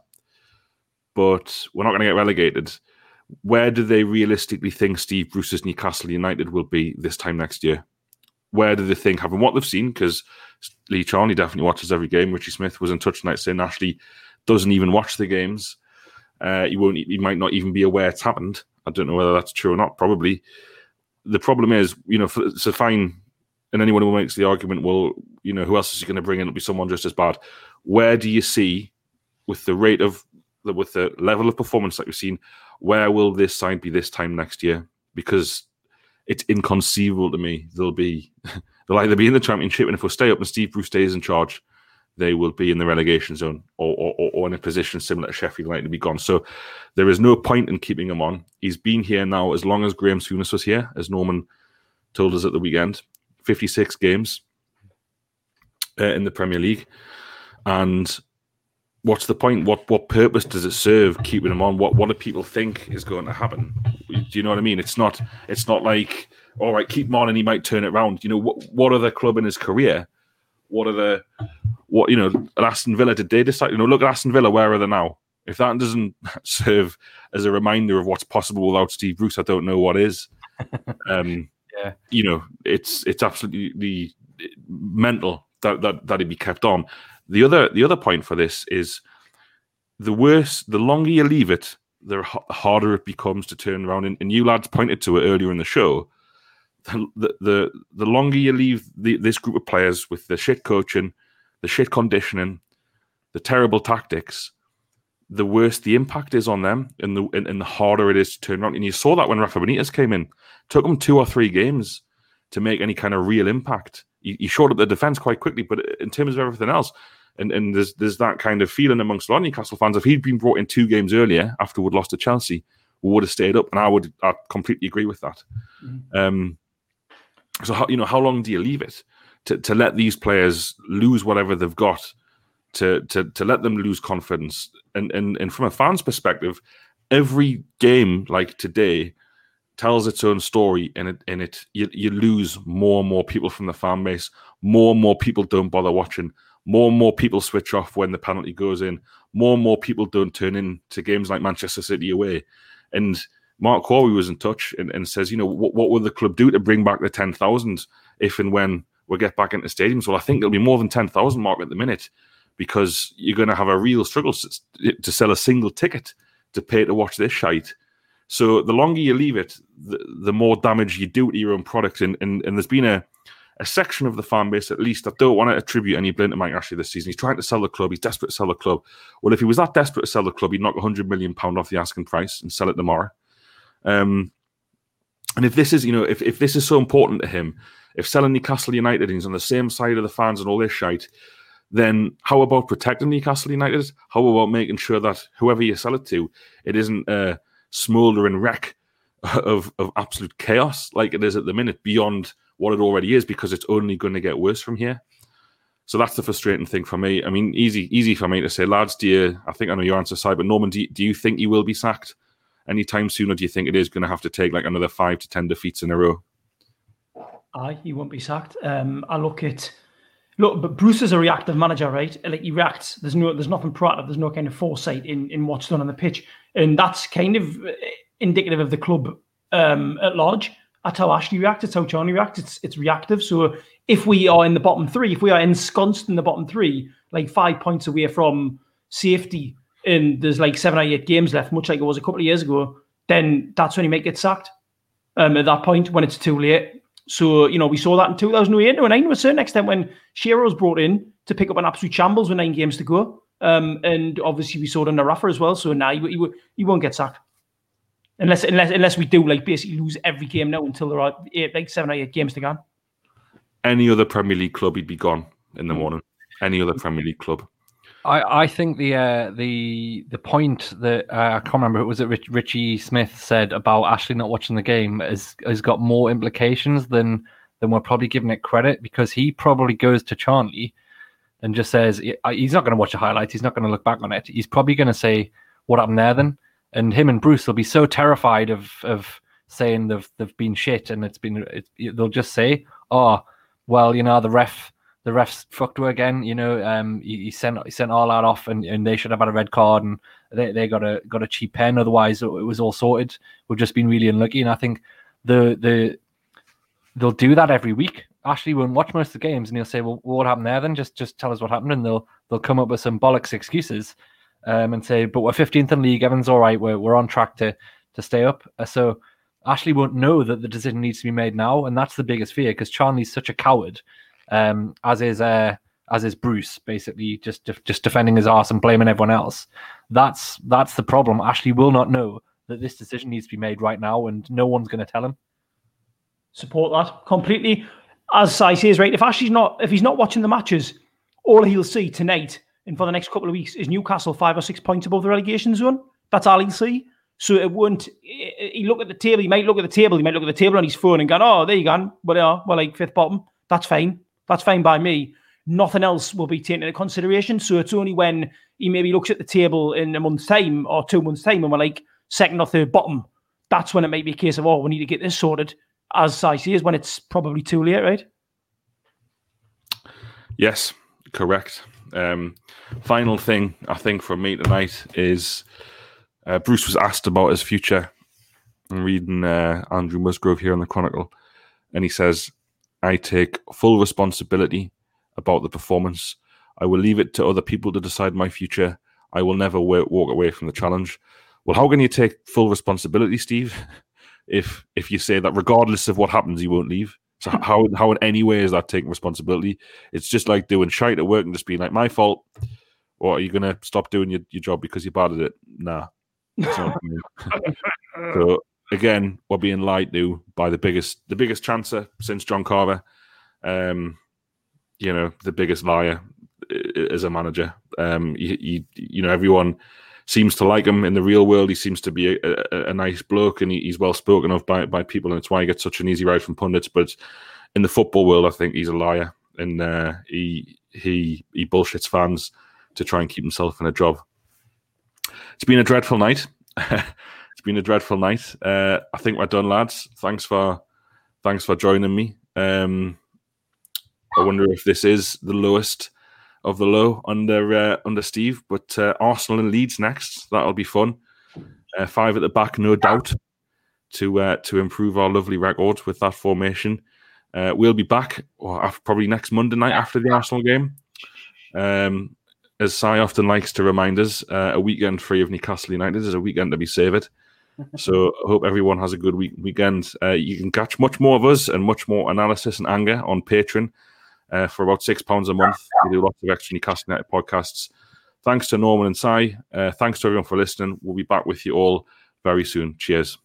but we're not going to get relegated. Where do they realistically think Steve Bruce's Newcastle United will be this time next year? Where do they think, having what they've seen, because Lee Charnley definitely watches every game. Richie Smith was in touch tonight saying Ashley doesn't even watch the games. Uh, he won't. He might not even be aware it's happened. I don't know whether that's true or not. Probably. The problem is, you know, for, so fine, and anyone who makes the argument, well, you know, who else is he going to bring in? It'll be someone just as bad. Where do you see, with the rate of, the, with the level of performance that we've seen, where will this side be this time next year? Because it's inconceivable to me. They'll be, they'll either be in the Championship, and if we stay up and Steve Bruce stays in charge, they will be in the relegation zone or, or, or in a position similar to Sheffield United to be gone. So there is no point in keeping him on. He's been here now as long as Graham Souness was here, as Norman told us at the weekend. fifty-six games uh, in the Premier League. And what's the point? What what purpose does it serve keeping him on? What what do people think is going to happen? Do you know what I mean? It's not it's not like, all right, keep him on and he might turn it around. You know, what what other club in his career? What are the what you know, at Aston Villa, did they decide, you know, look at Aston Villa, where are they now? If that doesn't serve as a reminder of what's possible without Steve Bruce, I don't know what is. Um yeah. You know, it's it's absolutely mental that, that that he'd be kept on. The other the other point for this is the worse, the longer you leave it, the harder it becomes to turn around. And, and you lads pointed to it earlier in the show. The the the longer you leave the, this group of players with the shit coaching, the shit conditioning, the terrible tactics, the worse the impact is on them, and the and, and the harder it is to turn around. And you saw that when Rafa Benitez came in. It took him two or three games to make any kind of real impact. He, he showed up the defence quite quickly, but in terms of everything else, and, and there's there's that kind of feeling amongst a lot of Newcastle fans. If he'd been brought in two games earlier after we'd lost to Chelsea, we would have stayed up, and I would I completely agree with that. Mm-hmm. Um, so how, you know, how long do you leave it to, to let these players lose whatever they've got, to to to let them lose confidence? And and and from a fan's perspective, every game like today tells its own story, and it and it you, you lose more and more people from the fan base. More and more people don't bother watching. More and more people switch off when the penalty goes in. More and more people don't turn in to games like Manchester City away. And Mark Corey was in touch and, and says, you know, what, what will the club do to bring back the ten thousand if and when we get back into stadiums? Well, I think there'll be more than ten thousand, Mark, at the minute, because you're going to have a real struggle to, to sell a single ticket to pay to watch this shite. So the longer you leave it, the, the more damage you do to your own product. And, and, and there's been a, a section of the fan base, at least, that don't want to attribute any blame to Mike Ashley this season. He's trying to sell the club. He's desperate to sell the club. Well, if he was that desperate to sell the club, he'd knock one hundred million pounds off the asking price and sell it tomorrow. Um, and if this is, you know, if, if this is so important to him, if selling Newcastle United, he's on the same side of the fans and all this shite, then how about protecting Newcastle United? How about making sure that whoever you sell it to, it isn't a smouldering wreck of, of absolute chaos like it is at the minute, beyond what it already is, because it's only going to get worse from here. So that's the frustrating thing for me. I mean, easy easy for me to say, lads, do you, I think I know your answer, Si, but Norman, do you, do you think he will be sacked anytime soon, or do you think it is going to have to take like another five to ten defeats in a row? Aye, he won't be sacked. Um, I look at... Look, but Bruce is a reactive manager, right? Like, he reacts. There's no, there's nothing proactive. There's no kind of foresight in, in what's done on the pitch. And that's kind of indicative of the club um, at large. That's how Ashley reacts. It's how Charlie reacts. It's it's reactive. So if we are in the bottom three, if we are ensconced in the bottom three, like five points away from safety, and there's like seven or eight games left, much like it was a couple of years ago, then that's when he might get sacked. Um, at that point, when it's too late. So, you know, we saw that in two thousand eight to nine to a certain extent when Shearer was brought in to pick up an absolute shambles with nine games to go. Um, and obviously we saw it under Rafa as well. So now nah, he, he, he won't get sacked. Unless unless unless we do like basically lose every game now until there are eight, like seven or eight games to go. Any other Premier League club, he'd be gone in the morning. Any other Premier League club. I, I think the uh, the the point that uh, I can't remember, it was that Rich, Richie Smith said about Ashley not watching the game has has got more implications than than we're probably giving it credit, because he probably goes to Charlie and just says he's not going to watch the highlights, he's not going to look back on it. He's probably going to say, "What happened there then?" And him and Bruce will be so terrified of of saying they've they've been shit, and it's been it, they'll just say, "Oh, well, you know, the ref." The refs fucked her again, you know. Um, he, he sent he sent all that off, and, and they should have had a red card, and they, they got a got a cheap pen. Otherwise, it was all sorted. We've just been really unlucky, and I think the the they'll do that every week. Ashley won't watch most of the games, and he'll say, "Well, what happened there? Then just just tell us what happened," and they'll they'll come up with some bollocks excuses, um, and say, "But we're fifteenth in league. Everyone's all right. We're we're on track to to stay up." Uh, so Ashley won't know that the decision needs to be made now, and that's the biggest fear, because Charlie's such a coward. Um, as is uh, as is Bruce, basically just just defending his arse and blaming everyone else. That's that's the problem. Ashley will not know that this decision needs to be made right now, and no one's going to tell him. Support that completely. As Si says, right, if Ashley's not, if he's not watching the matches, all he'll see tonight and for the next couple of weeks is Newcastle five or six points above the relegation zone. That's all he'll see. So it won't. He look at the table. He might look at the table. He might look at the table on his phone and go, "Oh, there you go. But yeah, we're like fifth bottom. That's fine. That's fine by me." Nothing else will be taken into consideration. So it's only when he maybe looks at the table in a month's time or two months' time and we're like second or third bottom, that's when it might be a case of, oh, we need to get this sorted. As I see, is when it's probably too late, right? Yes, correct. Um, final thing, I think, from me tonight is uh, Bruce was asked about his future. I'm reading uh, Andrew Musgrove here on the Chronicle, and he says, "I take full responsibility about the performance. I will leave it to other people to decide my future. I will never w- walk away from the challenge." Well, how can you take full responsibility, Steve, if if you say that regardless of what happens, you won't leave? So how how in any way is that taking responsibility? It's just like doing shite at work and just being like, "My fault." Or are you going to stop doing your, your job because you're bad at it? Nah. That's not so again, we're being lied to by the biggest the biggest chancer since John Carver. Um, you know, the biggest liar as a manager. Um, you, you, you know, everyone seems to like him in the real world. He seems to be a, a, a nice bloke, and he, he's well spoken of by, by people, and it's why he gets such an easy ride from pundits. But in the football world, I think he's a liar, and uh, he he he bullshits fans to try and keep himself in a job. It's been a dreadful night. It's been a dreadful night. Uh, I think we're done, lads. Thanks for thanks for joining me. Um, I wonder if this is the lowest of the low under uh, under Steve, but uh, Arsenal and Leeds next. That'll be fun. Uh, five at the back, no doubt, to uh, to improve our lovely record with that formation. Uh, we'll be back well, after, probably next Monday night after the Arsenal game. Um, as Si often likes to remind us, uh, a weekend free of Newcastle United is a weekend to be savoured. So I hope everyone has a good week- weekend. Uh, you can catch much more of us and much more analysis and anger on Patreon. Uh, for about six pounds a month. We do lots of extra Newcastle United podcasts. Thanks to Norman and Si. Uh, thanks to everyone for listening. We'll be back with you all very soon. Cheers.